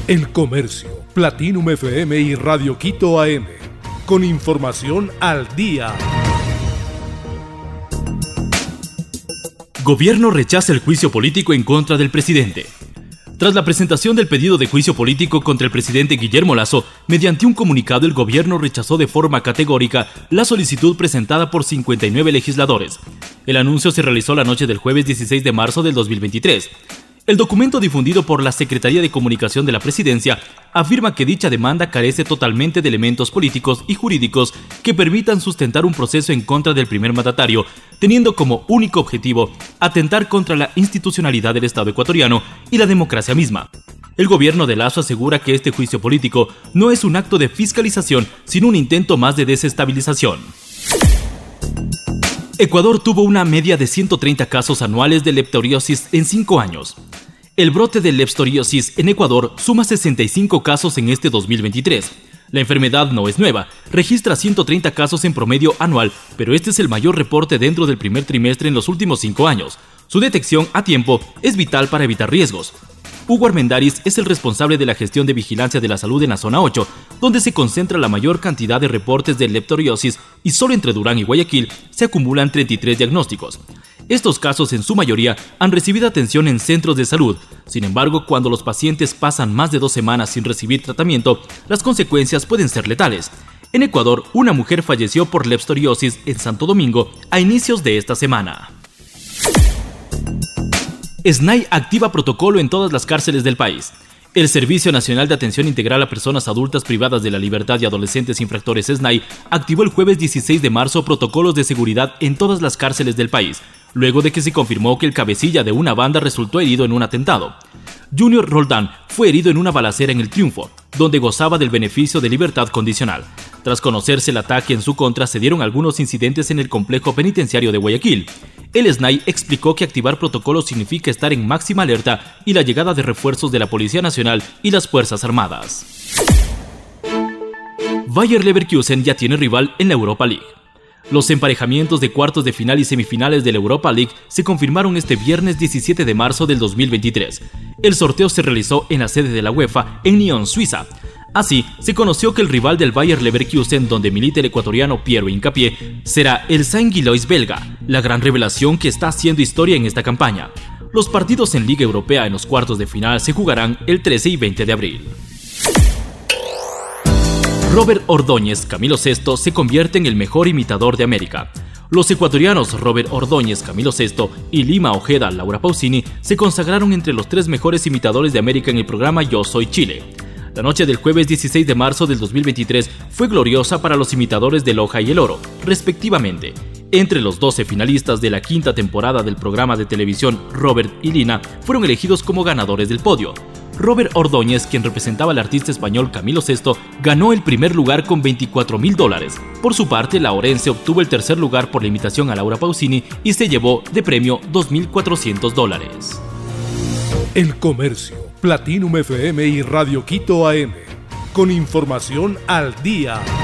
El Comercio, Platinum FM y Radio Quito AM. Con información al día. Gobierno rechaza el juicio político en contra del presidente. Tras la presentación del pedido de juicio político contra el presidente Guillermo Lasso, mediante un comunicado el gobierno rechazó de forma categórica la solicitud presentada por 59 legisladores. El anuncio se realizó la noche del jueves 16 de marzo del 2023. El documento difundido por la Secretaría de Comunicación de la Presidencia afirma que dicha demanda carece totalmente de elementos políticos y jurídicos que permitan sustentar un proceso en contra del primer mandatario, teniendo como único objetivo atentar contra la institucionalidad del Estado ecuatoriano y la democracia misma. El gobierno de Lasso asegura que este juicio político no es un acto de fiscalización, sino un intento más de desestabilización. Ecuador tuvo una media de 130 casos anuales de leptoriosis en 5 años. El brote de leptoriosis en Ecuador suma 65 casos en este 2023. La enfermedad no es nueva, registra 130 casos en promedio anual, pero este es el mayor reporte dentro del primer trimestre en los últimos 5 años. Su detección a tiempo es vital para evitar riesgos. Hugo Armendáriz es el responsable de la gestión de vigilancia de la salud en la zona 8, donde se concentra la mayor cantidad de reportes de leptoriosis y solo entre Durán y Guayaquil se acumulan 33 diagnósticos. Estos casos en su mayoría han recibido atención en centros de salud. Sin embargo, cuando los pacientes pasan más de 2 semanas sin recibir tratamiento, las consecuencias pueden ser letales. En Ecuador, una mujer falleció por leptoriosis en Santo Domingo a inicios de esta semana. SNAI activa protocolo en todas las cárceles del país. El Servicio Nacional de Atención Integral a Personas Adultas Privadas de la Libertad y Adolescentes Infractores SNAI activó el jueves 16 de marzo protocolos de seguridad en todas las cárceles del país, luego de que se confirmó que el cabecilla de una banda resultó herido en un atentado. Junior Roldán fue herido en una balacera en El Triunfo, donde gozaba del beneficio de libertad condicional. Tras conocerse el ataque en su contra, se dieron algunos incidentes en el complejo penitenciario de Guayaquil. El SNAI explicó que activar protocolos significa estar en máxima alerta y la llegada de refuerzos de la Policía Nacional y las Fuerzas Armadas. Bayer Leverkusen ya tiene rival en la Europa League. Los emparejamientos de cuartos de final y semifinales de la Europa League se confirmaron este viernes 17 de marzo del 2023. El sorteo se realizó en la sede de la UEFA en Nyon, Suiza. Así, se conoció que el rival del Bayer Leverkusen, donde milita el ecuatoriano Piero Hincapié, será el Saint-Gilloise belga, la gran revelación que está haciendo historia en esta campaña. Los partidos en Liga Europea en los cuartos de final se jugarán el 13 y 20 de abril. Robert Ordóñez, Camilo VI, se convierte en el mejor imitador de América. Los ecuatorianos Robert Ordóñez, Camilo VI y Lima Ojeda, Laura Pausini se consagraron entre los 3 mejores imitadores de América en el programa Yo Soy Chile. La noche del jueves 16 de marzo del 2023 fue gloriosa para los imitadores de Loja y El Oro, respectivamente. Entre los 12 finalistas de la 5ª temporada del programa de televisión, Robert y Lina fueron elegidos como ganadores del podio. Robert Ordóñez, quien representaba al artista español Camilo VI, ganó el primer lugar con $24,000. Por su parte, la orense obtuvo el tercer lugar por la imitación a Laura Pausini y se llevó de premio $2,400. El Comercio, Platinum FM y Radio Quito AM. Con información al día.